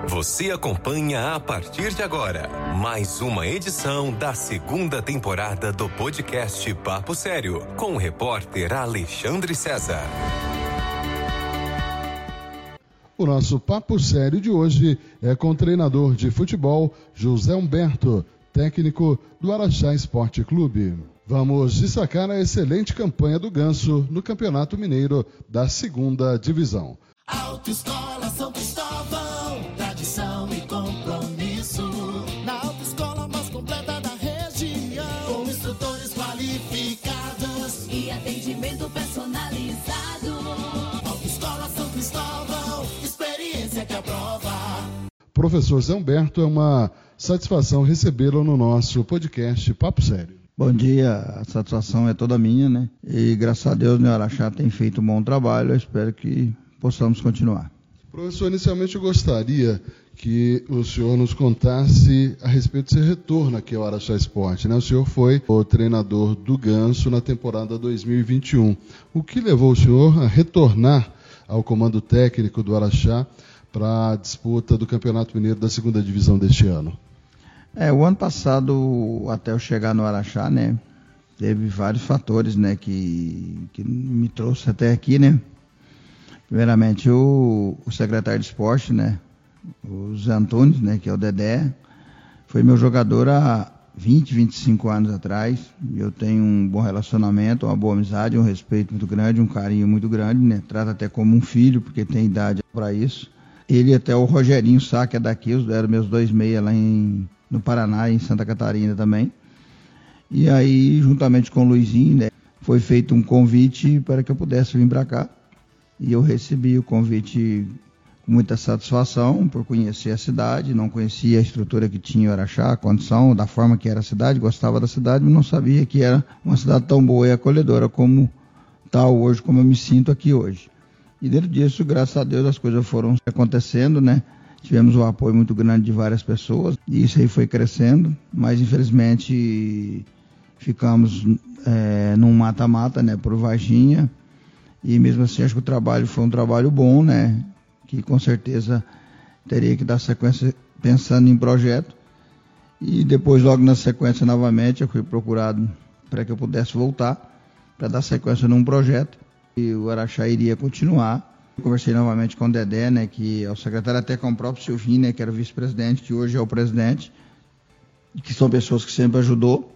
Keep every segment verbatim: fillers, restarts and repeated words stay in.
Você acompanha a partir de agora mais uma edição da segunda temporada do podcast Papo Sério, com o repórter Alexandre César. O nosso Papo Sério de hoje é com o treinador de futebol José Humberto, técnico do Araxá Esporte Clube. Vamos destacar a excelente campanha do Ganso no Campeonato Mineiro da segunda Divisão. Autoescola São Cristóvão, tradição e compromisso. Na autoescola mais completa da região, com instrutores qualificados e atendimento personalizado. Autoescola São Cristóvão, experiência que aprova. Professor Zé Humberto, é uma satisfação recebê-lo no nosso podcast Papo Sério. Bom dia, a satisfação é toda minha, né? E graças a Deus o Araxá tem feito um bom trabalho, eu espero que possamos continuar. Professor, inicialmente eu gostaria que o senhor nos contasse a respeito do seu retorno aqui ao Araxá Esporte, né? O senhor foi o treinador do Ganso na temporada dois mil e vinte e um. O que levou o senhor a retornar ao comando técnico do Araxá para a disputa do Campeonato Mineiro da segunda Divisão deste ano? É, o ano passado, até eu chegar no Araxá, né, teve vários fatores, né, que, que me trouxe até aqui, né. Primeiramente, o, o secretário de esporte, né, o Zé Antunes, né, que é o Dedé, foi meu jogador há vinte, vinte e cinco anos atrás. Eu tenho um bom relacionamento, uma boa amizade, um respeito muito grande, um carinho muito grande, né, trata até como um filho, porque tem idade para isso. Ele e até o Rogerinho Sá, que é daqui, eram meus dois meia lá em... no Paraná e em Santa Catarina também. E aí, juntamente com o Luizinho, né, foi feito um convite para que eu pudesse vir para cá. E eu recebi o convite com muita satisfação por conhecer a cidade. Não conhecia a estrutura que tinha o Araxá, a condição, da forma que era a cidade, gostava da cidade, mas não sabia que era uma cidade tão boa e acolhedora como tal hoje, como eu me sinto aqui hoje. E dentro disso, graças a Deus, as coisas foram acontecendo, né? Tivemos um apoio muito grande de várias pessoas e isso aí foi crescendo, mas infelizmente ficamos é, num mata-mata, né, por Varginha, e mesmo assim acho que o trabalho foi um trabalho bom, né, que com certeza teria que dar sequência pensando em projeto, e depois logo na sequência novamente eu fui procurado para que eu pudesse voltar, para dar sequência num projeto, e o Araxá iria continuar. Eu conversei novamente com o Dedé, né, que é o secretário, até com o próprio Silvinho, né, que era o vice-presidente, que hoje é o presidente, que são pessoas que sempre ajudou.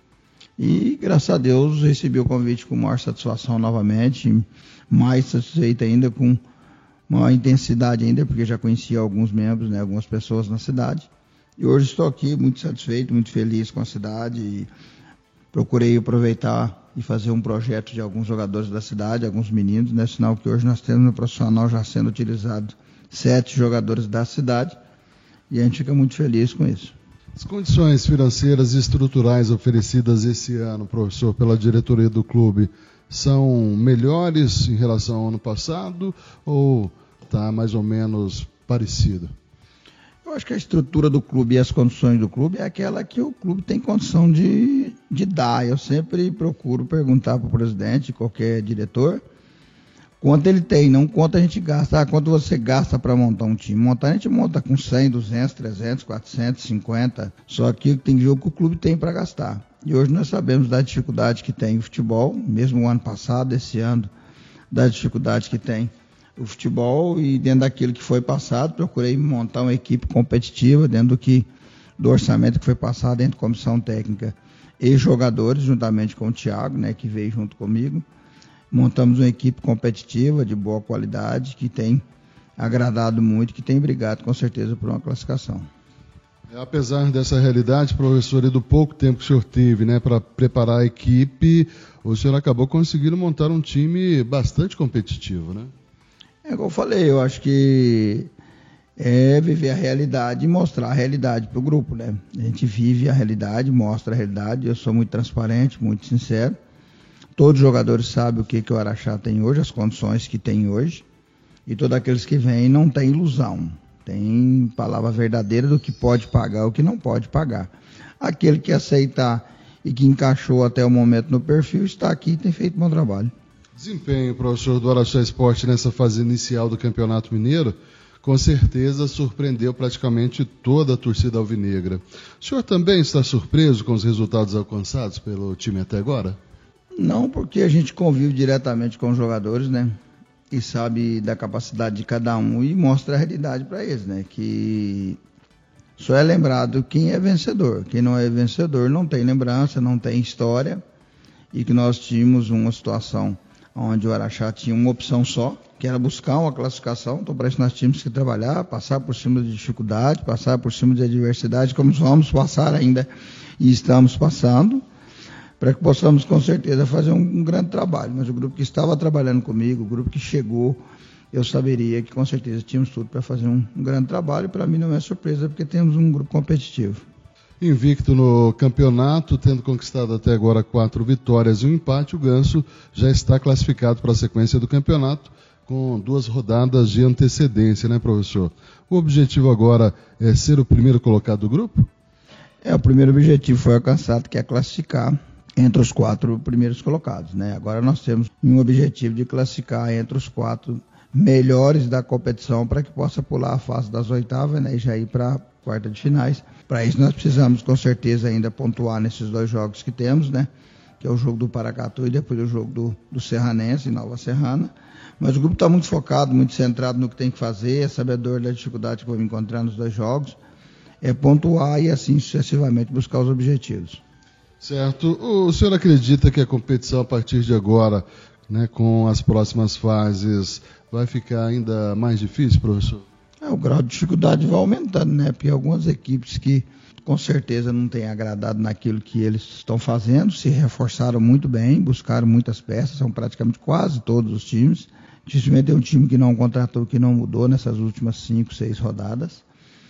E, graças a Deus, recebi o convite com maior satisfação novamente, mais satisfeito ainda, com maior intensidade ainda, porque já conhecia alguns membros, né, algumas pessoas na cidade. E hoje estou aqui muito satisfeito, muito feliz com a cidade e procurei aproveitar e fazer um projeto de alguns jogadores da cidade, alguns meninos, né? Sinal que hoje nós temos no profissional já sendo utilizado sete jogadores da cidade e a gente fica muito feliz com isso. As condições financeiras e estruturais oferecidas esse ano, professor, pela diretoria do clube, são melhores em relação ao ano passado ou está mais ou menos parecido? Eu acho que a estrutura do clube e as condições do clube é aquela que o clube tem condição de, de dar. Eu sempre procuro perguntar para o presidente, qualquer diretor, quanto ele tem, não quanto a gente gasta. Ah, quanto você gasta para montar um time? Montar a gente monta com cem, duzentos, trezentos, quatrocentos, cinquenta. Só que tem jogo que o clube tem para gastar. E hoje nós sabemos da dificuldade que tem o futebol, mesmo o ano passado, esse ano, da dificuldade que tem o futebol, e dentro daquilo que foi passado, procurei montar uma equipe competitiva dentro do, que, do orçamento que foi passado dentro da comissão técnica e jogadores, juntamente com o Thiago, né, que veio junto comigo. Montamos uma equipe competitiva de boa qualidade, que tem agradado muito, que tem brigado com certeza por uma classificação. Apesar dessa realidade, professor, e do pouco tempo que o senhor teve, né, para preparar a equipe, o senhor acabou conseguindo montar um time bastante competitivo, né? É como eu falei, eu acho que é viver a realidade e mostrar a realidade para o grupo, né? A gente vive a realidade, mostra a realidade, eu sou muito transparente, muito sincero. Todos os jogadores sabem o que, que o Araxá tem hoje, as condições que tem hoje, e todos aqueles que vêm não tem ilusão, tem palavra verdadeira do que pode pagar e o que não pode pagar. Aquele que aceitar e que encaixou até o momento no perfil está aqui e tem feito um bom trabalho. Desempenho, professor, do Araxá Esporte nessa fase inicial do Campeonato Mineiro, com certeza surpreendeu praticamente toda a torcida alvinegra. O senhor também está surpreso com os resultados alcançados pelo time até agora? Não, porque a gente convive diretamente com os jogadores, né? E sabe da capacidade de cada um e mostra a realidade para eles, né? Que só é lembrado quem é vencedor. Quem não é vencedor não tem lembrança, não tem história. E que nós tínhamos uma situação onde o Araxá tinha uma opção só, que era buscar uma classificação. Então, para isso nós tínhamos que trabalhar, passar por cima de dificuldade, passar por cima de adversidade, como vamos passar ainda e estamos passando, para que possamos, com certeza, fazer um, um grande trabalho. Mas o grupo que estava trabalhando comigo, o grupo que chegou, eu saberia que, com certeza, tínhamos tudo para fazer um, um grande trabalho. Para mim não é surpresa, porque temos um grupo competitivo. Invicto no campeonato, tendo conquistado até agora quatro vitórias e um empate, o Ganso já está classificado para a sequência do campeonato, com duas rodadas de antecedência, né, professor? O objetivo agora é ser o primeiro colocado do grupo? É, o primeiro objetivo foi alcançado, que é classificar entre os quatro primeiros colocados, né? Agora nós temos um objetivo de classificar entre os quatro melhores da competição para que possa pular a fase das oitavas, né, e já ir para a quarta de finais. Para isso nós precisamos com certeza ainda pontuar nesses dois jogos que temos, né, que é o jogo do Paracatu e depois o jogo do, do Serranense, em Nova Serrana. Mas o grupo está muito focado, muito centrado no que tem que fazer, é sabedor da dificuldade que vamos encontrar nos dois jogos, é pontuar e assim sucessivamente buscar os objetivos. Certo. O senhor acredita que a competição a partir de agora, né, com as próximas fases, vai ficar ainda mais difícil, professor? É, o grau de dificuldade vai aumentando, né? Porque algumas equipes que com certeza não têm agradado naquilo que eles estão fazendo, se reforçaram muito bem, buscaram muitas peças, são praticamente quase todos os times. Dificilmente tem um time que não contratou, que não mudou nessas últimas cinco, seis rodadas.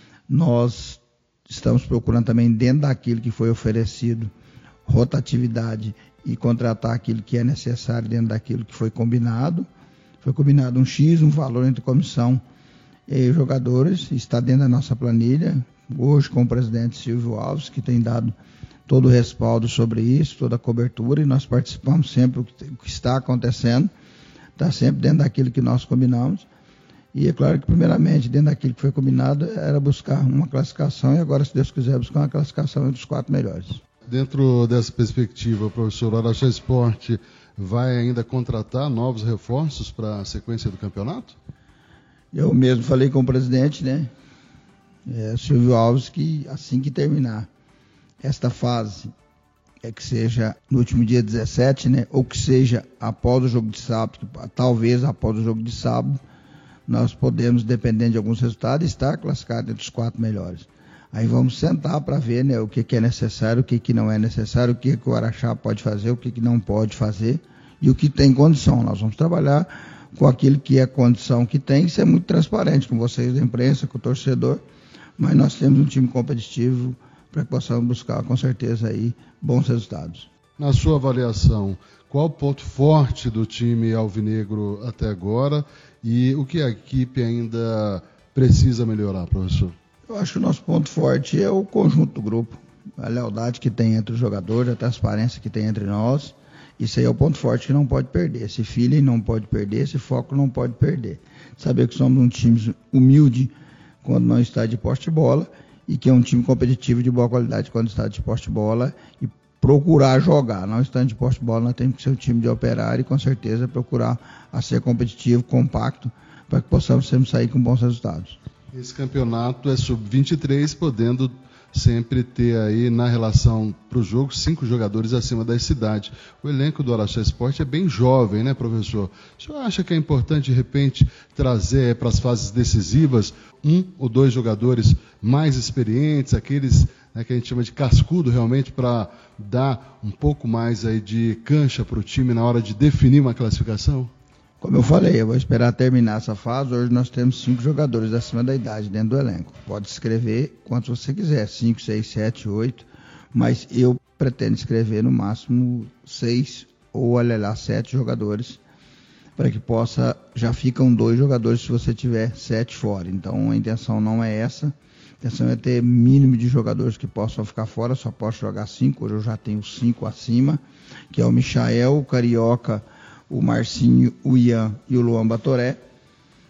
Nós estamos procurando também, dentro daquilo que foi oferecido, rotatividade e contratar aquilo que é necessário dentro daquilo que foi combinado. Foi combinado um X, um valor entre comissão e jogadores, está dentro da nossa planilha, hoje com o presidente Silvio Alves, que tem dado todo o respaldo sobre isso, toda a cobertura, e nós participamos sempre do que está acontecendo, está sempre dentro daquilo que nós combinamos. E é claro que, primeiramente, dentro daquilo que foi combinado, era buscar uma classificação, e agora, se Deus quiser, buscar uma classificação entre os quatro melhores. Dentro dessa perspectiva, professor, o Araxá Esporte vai ainda contratar novos reforços para a sequência do campeonato? Eu mesmo falei com o presidente, né, é, Silvio Alves, que assim que terminar esta fase, é que seja no último dia dezessete, né, ou que seja após o jogo de sábado, talvez após o jogo de sábado, nós podemos, dependendo de alguns resultados, estar classificados entre os quatro melhores. Aí vamos sentar para ver, né, o que, que é necessário, o que, que não é necessário, o que, que o Araxá pode fazer, o que, que não pode fazer e o que tem condição. Nós vamos trabalhar com aquilo que é condição que tem, e ser muito transparente com vocês da imprensa, com o torcedor, mas nós temos um time competitivo para que possamos buscar, com certeza, aí, bons resultados. Na sua avaliação, qual o ponto forte do time alvinegro até agora e o que a equipe ainda precisa melhorar, professor? Eu acho que o nosso ponto forte é o conjunto do grupo, a lealdade que tem entre os jogadores, a transparência que tem entre nós. Isso aí é o ponto forte que não pode perder. Esse feeling não pode perder, esse foco não pode perder. Saber que somos um time humilde quando não está de posse de bola e que é um time competitivo de boa qualidade quando está de posse de bola e procurar jogar. Não estando de posse de bola, nós temos que ser um time de operário e com certeza procurar a ser competitivo, compacto, para que possamos sempre sair com bons resultados. Esse campeonato é sub vinte e três, podendo sempre ter aí na relação para o jogo cinco jogadores acima da idade. O elenco do Araxá Esporte é bem jovem, né, professor? O senhor acha que é importante, de repente, trazer para as fases decisivas um ou dois jogadores mais experientes, aqueles, né, que a gente chama de cascudo realmente, para dar um pouco mais aí de cancha para o time na hora de definir uma classificação? Como eu falei, eu vou esperar terminar essa fase. Hoje nós temos cinco jogadores acima da idade dentro do elenco. Pode escrever quantos você quiser, cinco, seis, sete, oito, mas eu pretendo escrever no máximo seis ou, olha lá, sete jogadores, para que possa, já ficam dois jogadores se você tiver sete fora. Então a intenção não é essa, a intenção é ter mínimo de jogadores que possam ficar fora, só posso jogar cinco, hoje eu já tenho cinco acima, que é o Michael, o Carioca, o Marcinho, o Ian e o Luan Batoré.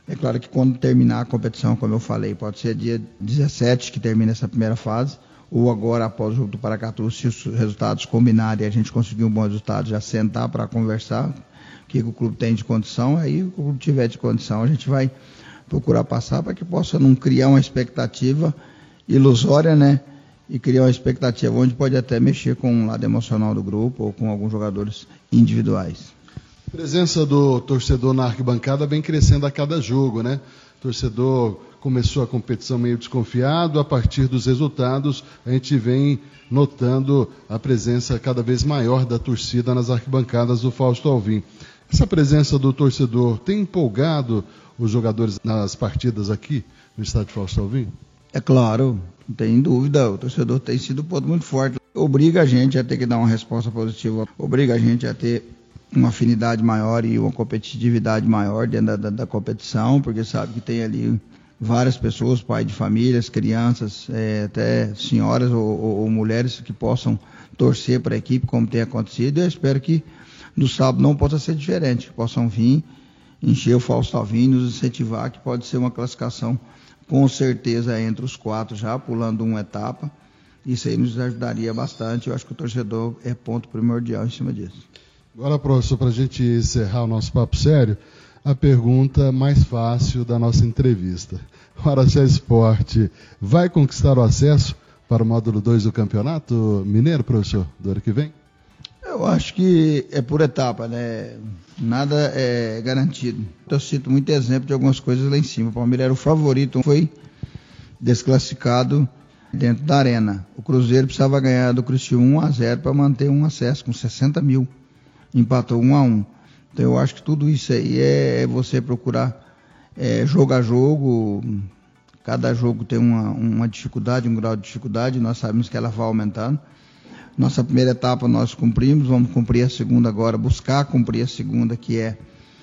É claro que quando terminar a competição, como eu falei, pode ser dia dezessete que termina essa primeira fase, ou agora após o jogo do Paracatu, se os resultados combinarem e a gente conseguir um bom resultado, já sentar para conversar, o que, que o clube tem de condição, aí o clube tiver de condição, a gente vai procurar passar para que possa não criar uma expectativa ilusória, né? E criar uma expectativa onde pode até mexer com o lado emocional do grupo ou com alguns jogadores individuais. A presença do torcedor na arquibancada vem crescendo a cada jogo, né? O torcedor começou a competição meio desconfiado, a partir dos resultados a gente vem notando a presença cada vez maior da torcida nas arquibancadas do Fausto Alvim. Essa presença do torcedor tem empolgado os jogadores nas partidas aqui no estádio Fausto Alvim? É claro, não tem dúvida, o torcedor tem sido um ponto muito forte. Obriga a gente a ter que dar uma resposta positiva, obriga a gente a ter uma afinidade maior e uma competitividade maior dentro da, da, da competição, porque sabe que tem ali várias pessoas, pais de famílias, crianças, é, até senhoras ou, ou, ou mulheres que possam torcer para a equipe, como tem acontecido. Eu espero que no sábado não possa ser diferente, que possam vir, encher o Fausto Alvim, nos incentivar, que pode ser uma classificação com certeza entre os quatro já, pulando uma etapa. Isso aí nos ajudaria bastante. Eu acho que o torcedor é ponto primordial em cima disso. Agora, professor, para a gente encerrar o nosso papo sério, a pergunta mais fácil da nossa entrevista. O Araxá Esporte vai conquistar o acesso para o módulo dois do Campeonato Mineiro, professor, do ano que vem? Eu acho que é por etapa, né? Nada é garantido. Eu cito muito exemplo de algumas coisas lá em cima. O Palmeiras era o favorito, foi desclassificado dentro da arena. O Cruzeiro precisava ganhar do Criciúma um a zero para manter um acesso com sessenta mil. Empatou um a um. Então eu acho que tudo isso aí é você procurar é, jogo a jogo. Cada jogo tem uma, uma dificuldade, um grau de dificuldade. Nós sabemos que ela vai aumentando. Nossa primeira etapa nós cumprimos, vamos cumprir a segunda agora, buscar cumprir a segunda, que é,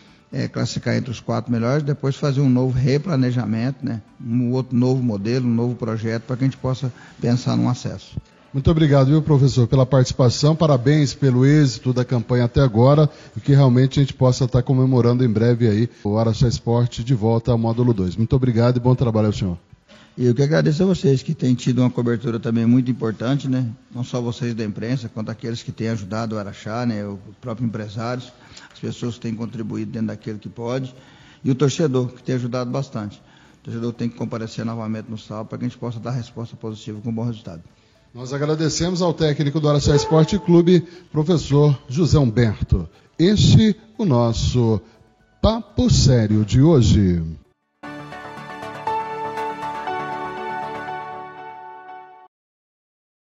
é classificar entre os quatro melhores, depois fazer um novo replanejamento, né? Um outro novo modelo, um novo projeto, para que a gente possa pensar num acesso. Muito obrigado, viu, professor, pela participação, parabéns pelo êxito da campanha até agora e que realmente a gente possa estar comemorando em breve aí o Araxá Esporte de volta ao módulo dois. Muito obrigado e bom trabalho ao senhor. E eu que agradeço a vocês, que têm tido uma cobertura também muito importante, né? Não só vocês da imprensa, quanto aqueles que têm ajudado o Araxá, né? Os próprios empresários, as pessoas que têm contribuído dentro daquilo que pode, e o torcedor, que tem ajudado bastante. O torcedor tem que comparecer novamente no sábado para que a gente possa dar resposta positiva com um bom resultado. Nós agradecemos ao técnico do Araxá Esporte Clube, professor José Humberto. Este o nosso Papo Sério de hoje.